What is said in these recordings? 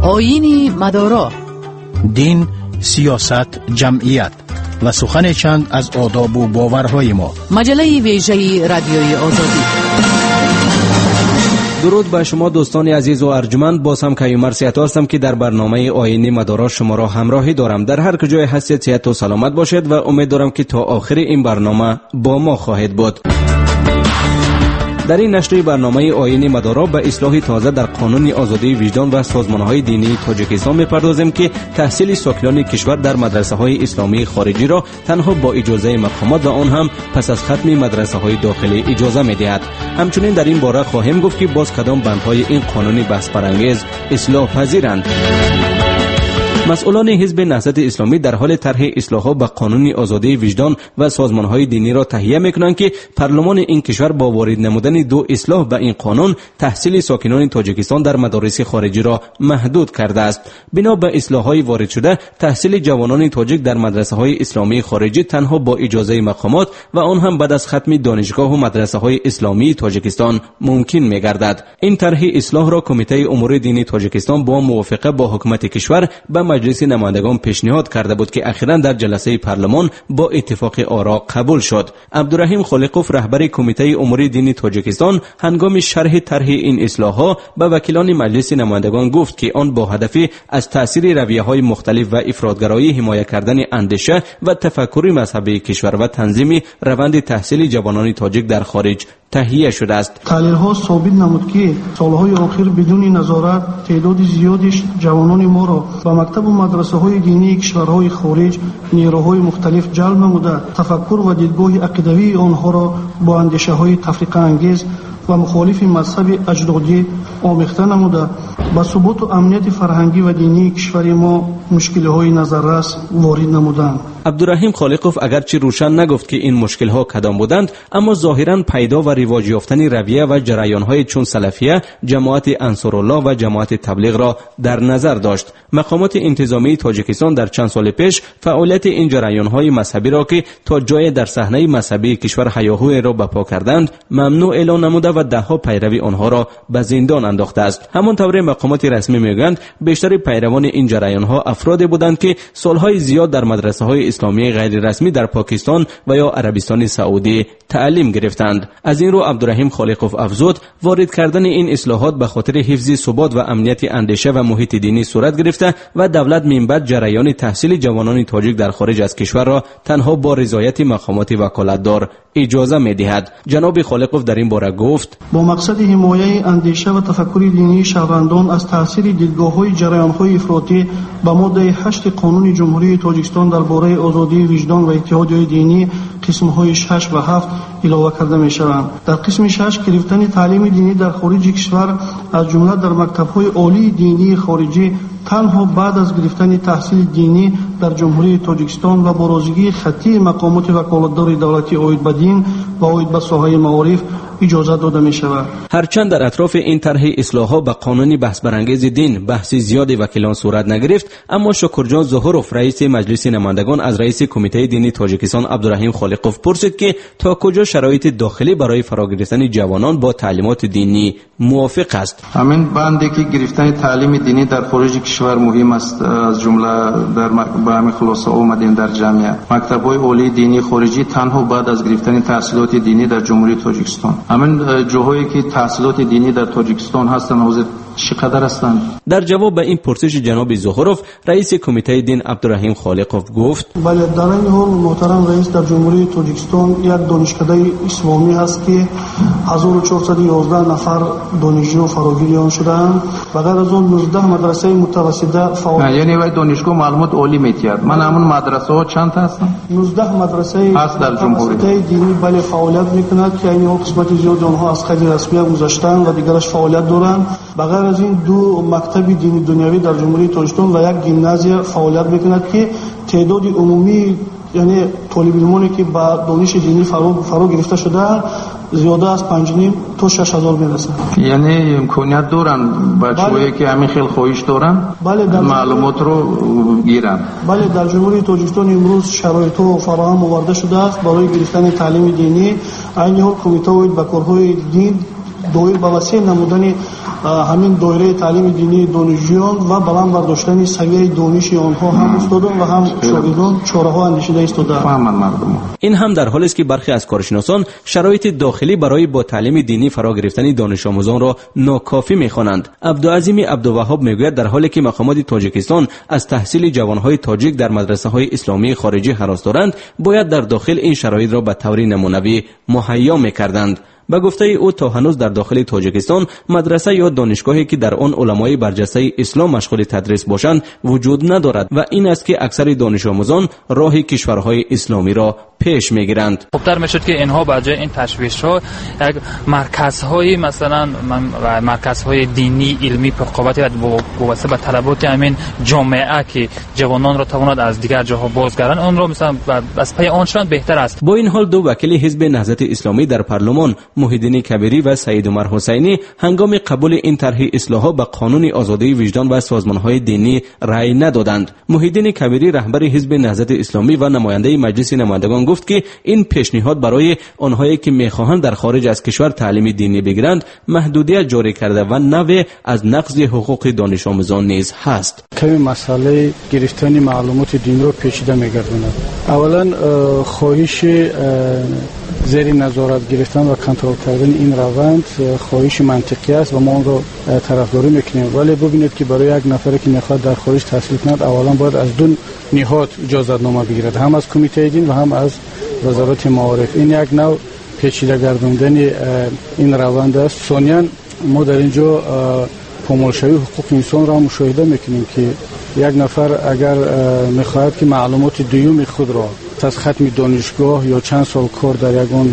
آیین مدارا، دین، سیاست، جمعیت و سخن چند از آداب و باورهای ما. مجله ویژه رادیوی آزادی. درود به شما دوستان عزیز و ارجمند. باز هم کیومر سیاتار هستم که در برنامه آیین مدارا شما را همراهی دارم. در هر کجای هستید صحت و سلامت باشید و امید دارم که تا آخر این برنامه با ما خواهید بود. در این نشریه برنامه آیین مدارا به اصلاح تازه در قانون آزادی وجدان و سازمان‌های دینی تاجیکستان می‌پردازیم که تحصیل ساکنان کشور در مدرسه‌های اسلامی خارجی را تنها با اجازه مقامات و آن هم پس از ختم مدرسه‌های داخلی اجازه می‌دهد. همچنین در این باره خواهیم گفت که باز کدام بندهای این قانون بحث برانگیز اصلاح پذیرند. مسئولان حزب نهضت اسلامی در حال طرح اصلاحات به قانون آزادی وجدان و سازمان‌های دینی را تهیه می‌کنند که پارلمان این کشور با وارد نمودن دو اصلاح به این قانون تحصیل ساکنان تاجیکستان در مدارس خارجی را محدود کرده است. بنا به اصلاح‌های وارد شده، تحصیل جوانان تاجیک در مدرسه‌های اسلامی خارجی تنها با اجازه مقامات و آن هم بعد از ختم دانشگاه و مدرسه‌های اسلامی تاجیکستان ممکن می‌گردد. این طرح اصلاح را کمیته امور دینی تاجیکستان با موافقه با حکومت کشور به مجلس نمایندگان پیشنهاد کرده بود که اخیراً در جلسه پارلمان با اتفاق آرا قبول شد. عبدالرحیم خالقوف رهبر کمیته امور دینی تاجیکستان هنگام شرح طرح این اصلاح‌ها به وکیلان مجلس نمایندگان گفت که آن با هدف از تأثیر رویه‌های مختلف و افراطگرایی حمایت کردن اندیشه و تفکر مذهبی کشور و تنظیم روند تحصیل جوانان تاجیک در خارج تهیه شده است. تحلیل‌ها ثابت نمود که سالهای آخر بدون نظارت تعداد زیادی جوانان ما را به مکتب و مدرسه‌های دینی کشورهای خارج نیروهای مختلف جلب نموده تفکر و دیدگاه عقیدوی آنها را با اندیشه‌های تفریق انگیز و مخالف مذهب اجدادی آمیخته نموده به ثبات و امنیت فرهنگی و دینی کشور ما مشکل‌های نظررس وارد نمودند. عبدالرحیم خالقوف اگرچه روشن نگفت که این مشکل‌ها کدام بودند، اما ظاهراً پیدا و رواج یافتن رویه و جریان‌های چون سلفیه، جماعت انصارالله و جماعت تبلیغ را در نظر داشت. مقامات انتظامی تاجیکستان در چند سال پیش فعالیت این جریان‌های مذهبی را که تا جای در صحنه مذهبی کشور هیاهوی را برپا کردند، ممنوع اعلام نموده و ده‌ها پیروی آنها را به زندان انداخته است. همانطور مقامات رسمی میگویند بیشتر پیروان این جریان‌ها افرادی بودند که سالهای زیاد در مدرسه‌های اسلامی غیر رسمی در پاکستان و یا عربستان سعودی تعلیم گرفتند. از این رو عبدالرحیم خالقوف افزود وارد کردن این اصلاحات به خاطر حفظ ثبات و امنیت اندیشه و محیط دینی صورت گرفته و دولت من بعد جریان تحصیل جوانان تاجیک در خارج از کشور را تنها با رضایت مقامات وکالتدار اجازه می‌دهد. جناب خالقوف در این باره گفت با مقصد حمایت اندیشه و تفکر دینی شهروندان از تاثیر دیدگاه‌های جریان‌های افراطی به ماده 8 قانون جمهوری تاجیکستان درباره آزادی وجدان و اتحادیه دینی قسم‌های 6 و 7 علاوه کرده می‌شوند. در قسم 6 گرفتن تعلیم دینی در خارج کشور از جمله در مکتب‌های عالی دینی خارجی تنها بعد از گرفتن تحصیل دینی در جمهوری تاجیکستان و بازرگانی خطی مقامات وکالتدار دولتی عاید به دین و عاید به ساحه معارف اجازه داده می شود. هرچند در اطراف این طرح اصلاحات به قانون بحث برانگیز دین بحث زیادی وکیلان صورت نگرفت، اما شکرجان ظهوروف رئیس مجلس نمایندگان از رئیس کمیته دینی تاجیکستان عبدالرحیم خالقوف پرسید که تا کجا شرایط داخلی برای فرا گرفتن جوانان با تعلیمات دینی موافق است. همین بندی که گرفتن تعلیم دینی در خارج کشور مهم است، از جمله در به همین خلاصه اومدیم در جامعه مکتب‌های عالی دینی خارجی تنها بعد از گرفتن تحصیلات دینی در جمهوری تاجیکستان. همین جاهایی که تحصیلات دینی در تاجیکستان هستند حاضر چقدر هستند؟ در جواب به این پرسش جناب ظهوروف رئیس کمیته دین عبدالرحیم خالقوف گفت بله، در این حال محترم رئیس در جمهوری تاجیکستان یک دانشکده اسلامی هست که 1411 نفر دانشجو فراگیر آن شدند و غیر از آن 19 مدرسه متوسطه فعال. یعنی وای دانشگاه معلومات عالی میتیاد. من همون مدرسه ها چند تا هستن؟ 19 مدرسه هست در جمهوری دینی بله فعالیت میکنند که این قسمت زیاد آنها از خیلی رسمی گذاشتن و دیگرش فعالیت دارند. بغیر از این دو مکتب دینی دنیوی در جمهوری تاجیکستان و یک گیمنازیوم فعالیت میکند که تعداد عمومی یعنی طالب علمانی که با دانش دینی فرا گرفته شده زیاده از 5,500 تا 6,000 میرسه. یعنی امکانیت دارن بچه‌هایی که همین خیلی خواهش دارن بله معلومات رو گیرن. بله در جمهوری تاجیکستان امروز شرایط فراهم آورده شده است برای گرفتن تعلیم دینی. این حال کمیته با کارهای دین доир ба васеъ намудани ҳамин доираи таълими динии донишҷӯён ва баланд бардоштани савияи дониши онҳо ҳам устодон ва ҳам шогирдон чораҳо андешида истодаанд. این هم در حالی است که برخی از کارشناسان شرایط داخلی برای با تعلیم دینی فرا گرفتن دانش آموزان را ناکافی می‌خوانند. عبدالعظیم عبدالوهاب میگوید در حالی که مقامات تاجیکستان از تحصیل جوانهای تاجیک در مدرسه‌های اسلامی خارجی هراس دارند، باید در داخل این شرایط را به طور نمونوی مهیا می‌کردند. به گفته او تا هنوز در داخل تاجیکستان مدرسه یا دانشگاهی که در آن علمای برجسته اسلام مشغول تدریس باشند وجود ندارد و این است که اکثر دانش آموزان راه کشورهای اسلامی را پیش میگیرند. خوبتر میشد که اینها به جای این تشویش‌ها یک مرکزهای مثلا مرکزهای دینی علمی پرقوتی و وابسته به طلبات همین جامعه که جوانان را تواند از دیگر جاها بازگرداند آن را مثلا از پی آنشان بهتر است. با این حال دو وکیل حزب نهضت اسلامی در پارلمان محیدین کبیری و سید عمر حسینی هنگام قبول این طرح اصلاحات به قانون آزادی وجدان و سازمان‌های دینی رأی ندادند. محیدین کبیری رهبر حزب نهضت اسلامی و نماینده مجلس نمایندگان گفت که این پیشنهاد برای آنهایی که می‌خواهند در خارج از کشور تعلیم دینی بگیرند محدودیت جاری کرده و نوع از نقض حقوق دانش آموزان نیز هست. کمی مسئله گرفتن معلومات دین رو پیچیده می‌گرداند. اولا خواهش زیر نظارت گرفتن و کنترل کردن این روند خواهش منطقی است و ما اون رو طرفداری میکنیم، ولی ببینید که برای یک نفری که میخواد در خارج تحصیل کند اولا باید از دو نهاد اجازت نامه بگیرد، هم از کمیته دین و هم از وزارت معارف. این یک نوع پیچیده گرداندن این روند است. ثانیاً ما در اینجا پامالشوی حقوق انسان را مشاهده میکنیم که یک نفر اگر میخواهد که معلومات دیوم خود را از ختم دانشگاه یا چند سال کار در یگان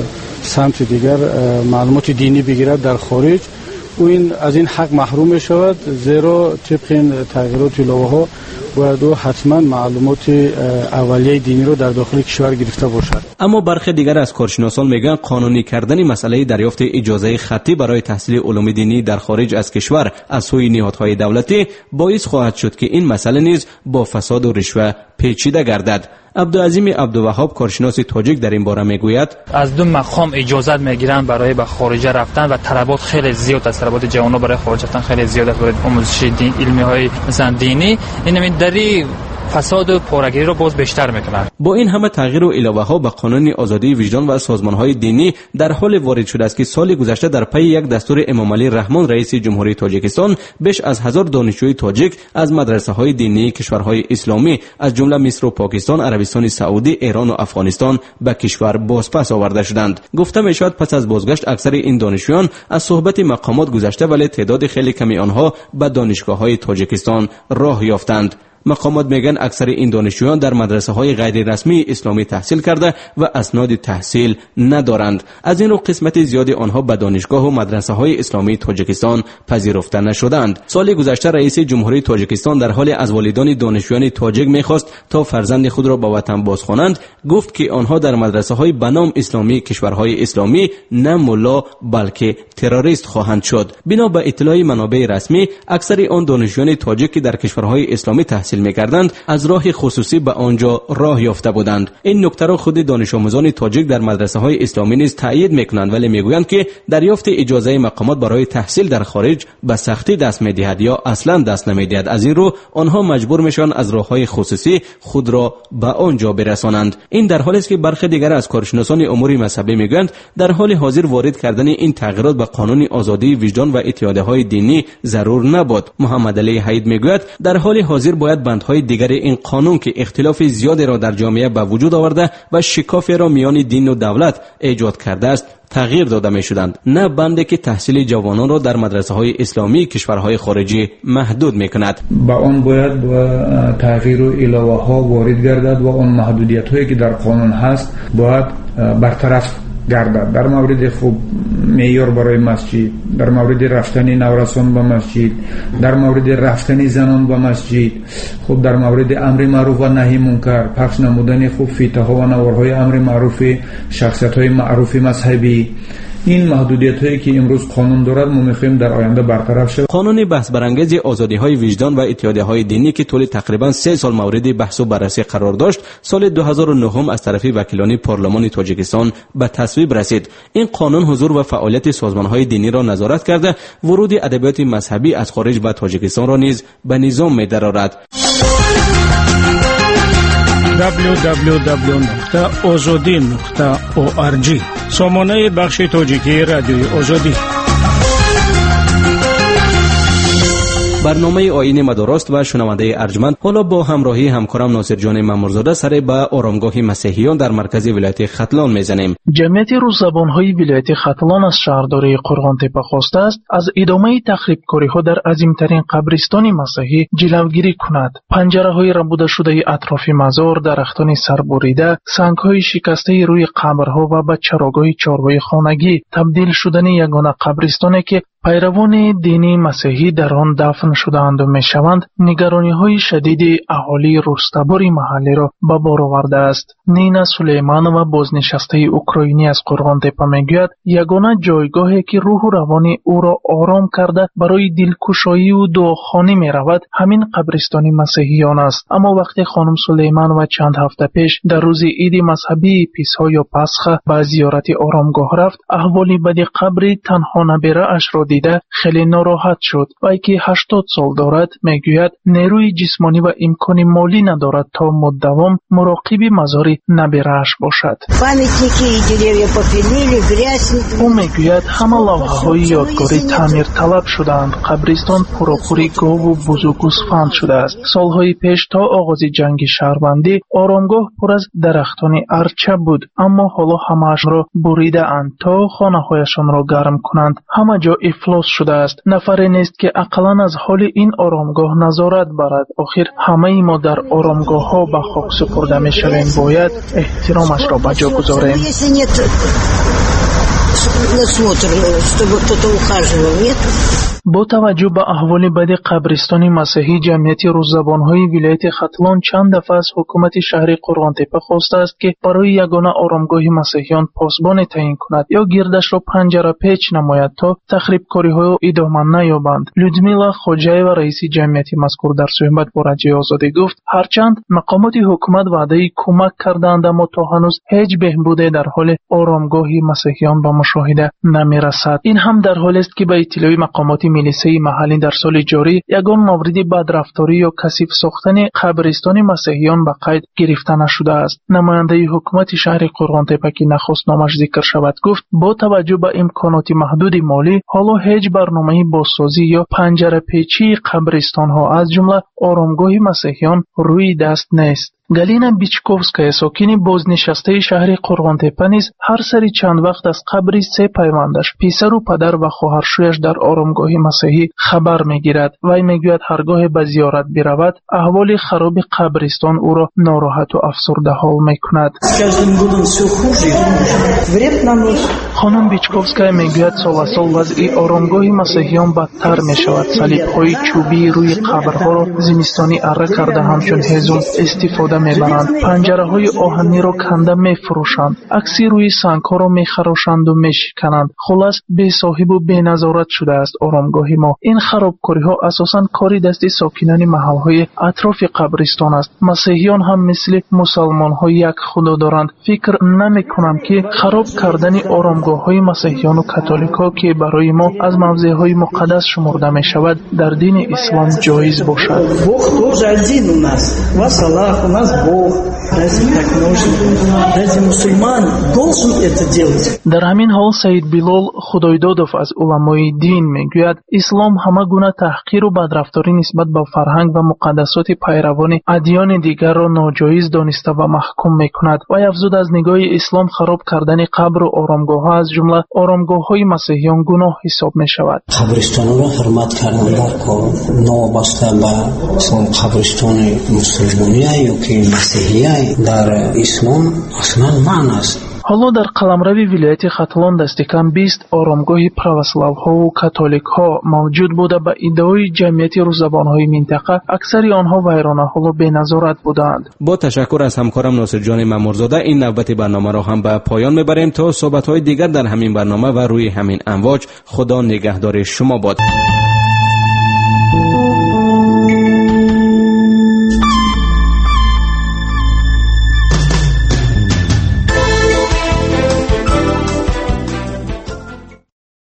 سمت دیگر معلومات دینی بگیرد در خارج، او این از این حق محروم می شود، زیرا طبق این تغییرات الهه باید او حتما معلومات اولیه دینی رو در داخل کشور گرفته باشد. اما برخی دیگر از کارشناسان میگن قانونی کردن مسئله دریافت اجازه خطی برای تحصیل علوم دینی در خارج از کشور از سوی نهادهای دولتی باعث خواهد شد که این مسئله نیز با فساد و رشوه پیچیده گردد. عبدالعظیم عبدالوهاب کارشناس تاجیک در این باره میگوید از دو مقام اجازت میگیرن برای به خارج رفتن و طلبات خیلی زیاد از طلبات جوانان برای خارج رفتن خیلی زیاد است، برای آموزش دین علمی های مثلا دینی، این دری فساد و پارگیری را باز بیشتر میکنند. با این همه تغییر و علاوه ها به قانون آزادی وجدان و سازمان های دینی در حال وارد شده است که سال گذشته در پی یک دستور امام علی رحمان رئیس جمهوری تاجیکستان بیش از 1000 دانشجوی تاجیک از مدرسه های دینی کشورهای اسلامی از جمله مصر و پاکستان، عربستان سعودی، ایران و افغانستان به کشور بازپس آورده شدند. گفته می شود پس از بازگشت اکثر این دانشجویان از صحبت مقامات گذشته، ولی تعداد خیلی کمی آنها به دانشگاه های تاجیکستان راه یافتند. مقامات میگن اکثر این دانشجویان در مدرسه های غیر رسمی اسلامی تحصیل کرده و اسناد تحصیل ندارند. از این رو قسمت زیادی آنها به دانشگاه و مدرسه های اسلامی تاجیکستان پذیرفته نشدند. سال گذشته رئیس جمهوری تاجیکستان در حال از والدان دانشجویان تاجیک میخواست تا فرزند خود را به وطن بازخوانند، گفت که آنها در مدرسه های به نام اسلامی کشورهای اسلامی نه ملا بلکه تروریست خواهند شد. بنا به اطلاع منابع رسمی اکثر آن دانشجویان تاجیک که در کشورهای اسلامی تحصیل می‌کردند از راه خصوصی به آنجا راه یافته بودند. این نکته را خود دانش آموزان تاجیک در مدرسه‌های اسلامی نیز تایید می‌کنند، ولی می‌گویند که دریافت اجازه مقامات برای تحصیل در خارج به سختی دست می‌دهد یا اصلاً دست نمی‌دهد. از این رو آنها مجبور میشن از راه‌های خصوصی خود را به آنجا برسانند. این در حالی است که برخی دیگر از کارشناسان امور مذهبی می‌گویند در حال حاضر وارد کردن این تغییرات به قانون آزادی وجدان و اتحادیه‌های دینی ضرور نبود. محمد علی حید می‌گوید در حال حاضر باید بندهای دیگر این قانون که اختلاف زیادی را در جامعه به وجود آورده و شکافی را میان دین و دولت ایجاد کرده است تغییر داده می شدند، نه بندی که تحصیل جوانان را در مدرسه های اسلامی کشورهای خارجی محدود می کند. با آن باید تغییر و علاوه ها وارد گردد و آن محدودیت هایی که در قانون هست باید برطرف گردد. در مورد خوب معیار برای مسجد، در مورد رفتن نورسان به مسجد، در مورد رفتن زنان به مسجد، خوب در مورد امر معروف و نهی منکر، پخش نمودن خوب فیته ها و نوارهای امر معروف شخصیت های معروف مذهبی، این محدودیت هایی که امروز قانون دارد ما میخواهیم در آینده برطرف شود. قانون بحث برانگیز آزادی های وجدان و اتحادیه های دینی که طول تقریبا 3 سال مورد بحث و بررسی قرار داشت، سال 2009 از طرف وکیلان پارلمان تاجیکستان به تصویب رسید. این قانون حضور و فعالیت سازمان های دینی را نظارت کرده، ورود ادبیات مذهبی از خارج به تاجیکستان را نیز به نظام می‌درآورد. www.azadi.org سامانه بخش تاجیکی رادیوی آزادی. برنامه آیین مدارست و شنونده ارجمند، حالا با همراهی همکارم ناصر جان مامورزاده سر به آرامگاه مسیحیان در مرکز ولایت ختلان میزنیم. جمعیت روززبان‌های ولایت ختلان از شهرداری قرغانتپه خواسته است از ادامه تخریبکاری‌ها در عظیمترین قبرستان مسیحی جلوگیری کند. پنجره‌های ربوده شده اطراف مزار، درختان سربریده، سنگ‌های شکسته روی قبرها و به چراگاه چارپای خانگی تبدیل شدن یگانه قبرستانی که پیروان دینی مسیحی در آن دفن شده‌اند و می‌شوند، نگرانی‌های شدید اهالی رستباری محلی را به بار آورده است. نینا سلیمان و بازنشسته اوکراینی از قرغانتپه میگوید یگانه جایگاهی که روح و روان او را آرام کرده برای دلکشایی و دعاخوانی می‌رود همین قبرستان مسیحیان است. اما وقتی خانم سلیمان و چند هفته پیش در روز عید مذهبی پیسها یا پسخ به زیارت آرامگاه رفت، احوالی بد قبر تنها نبیره اش را دیده خیلی ناراحت شد. وی که 80 سال دارد میگوید نیروی جسمانی و امکان مالی ندارد تا مداوم مراقب مزار نبیره‌اش باشد. او میگوید همه لوحه‌های یادگاری تعمیر طلب شدند. قبرستان پراپوری گاو و بزرگ گوسفند شده است. سالهای پیش تا آغاز جنگ شهروندی آرامگاه پر از درختان ارچه بود، اما حالا همه‌اش را بریده اند تا خانه‌هایشان را گرم کنند. همه جا افلاس شده است. نفری نیست که اقلاً از حال این آرامگاه نظارت برد. آخر همه ما در آرامگاه ها به خاک سپرده می شویم، باید احترامش را بجا گذاریم. با توجه به احوال بد قبرستان مسیحی، جمعیت روززبان‌های ولایت ختلان چند دفعه از حکومت شهر قرغانتپه خواسته است که برای یگانه آرامگاه مسیحیان پاسبان تعیین کند یا گردش را پنجره پیچ نماید تا تخریبکاری‌ها ادامه نیابند. لودمیلا خوجایوا رئیس جمعیت مذکور در صحبت با رادیوی آزادی گفت هرچند مقامات حکومت وعده کمک کردند، اما تا هنوز هیچ بهبودی در حال آرامگاه مسیحیان به مشاهده نمی‌رسد. این هم در حالی است که به اطلاع مقامات میلیسه محلی در سال جاری یگان مورد بدرفتاری یا کثیف ساختن قبرستان مسیحیان به قید گرفته نشده است. نماینده حکومت شهر قرغانتپه که نخست نامش ذکر شود گفت با توجه به امکانات محدود مالی حالا هیچ برنامه بازسازی یا پنجره پیچی قبرستان ها از جمله آرامگاه مسیحیان روی دست نیست. گالینا بیچکوفسکایا ساکن بازنشسته شهر قرغانتپه نیز هر سری چند وقت از قبر 3 پیوندش پسر و پدر و خواهرشویش در آرامگاه مسیحی خبر میگیرد. وی میگوید هرگاه به زیارت برود احوال خراب قبرستان او را ناراحت و افسرده حال میکند. خانم بیچکوفسکایا میگوید سال سال وضع آرامگاه مسیحیان بدتر میشود. صلیب‌های چوبی روی قبرها را زمستانی اره کرده همچون هیزم استفاده میبرند. پنجره‌های آهنی را کنده میفروشند. عکسی روی سنگ‌ها را میخراشند و میشکنند. خلاص بی صاحب و بی نظارت شده است آرامگاه ما. این خرابکاری‌ها اساساً کاری دست ساکنان محل‌های اطراف قبرستان است. مسیحیان هم مثل مسلمان‌ها یک خدا دارند. فکر نمی‌کنم که خراب کردن آرامگاه‌های مسیحیان و کاتولیک‌ها که برای ما از موضع‌های مقدس شمرده می‌شود در دین اسلام جایز باشد. در همین حال سید بلال خدایدادوف از علمای دین میگوید اسلام همه گونه تحقیر و بدرفتاری نسبت به فرهنگ و مقدسات پیروان ادیان دیگر را ناجایز دانسته و محکوم میکند. و افزود از نگاه اسلام خراب کردن قبر و آرامگاه‌ها از جمله آرامگاه‌های مسیحیان گناه حساب میشود. قبرستان را حرمت کردن در کار نابسته به اسلام قبرستان مسلمانی یا که مسیحی در اسلام اصلا معنی است. ҳоло дар қаламрави вилояти Хатлон дасти кам 20 оромгоҳи православҳову католикҳо мавҷуд буда, ба иддаои ҷамъияти рӯззабонҳои минтақа аксари онҳо вайронаҳолу беназорат буданд. бо ташаккур аз ҳамкорам Носирҷон Мамурзода ин навбати барномаро ҳам ба поён мебарем. то суҳбатҳои дигар дар ҳамин барнома ва рӯи ҳамин амвоҷ, худо нигаҳдори шумо бод.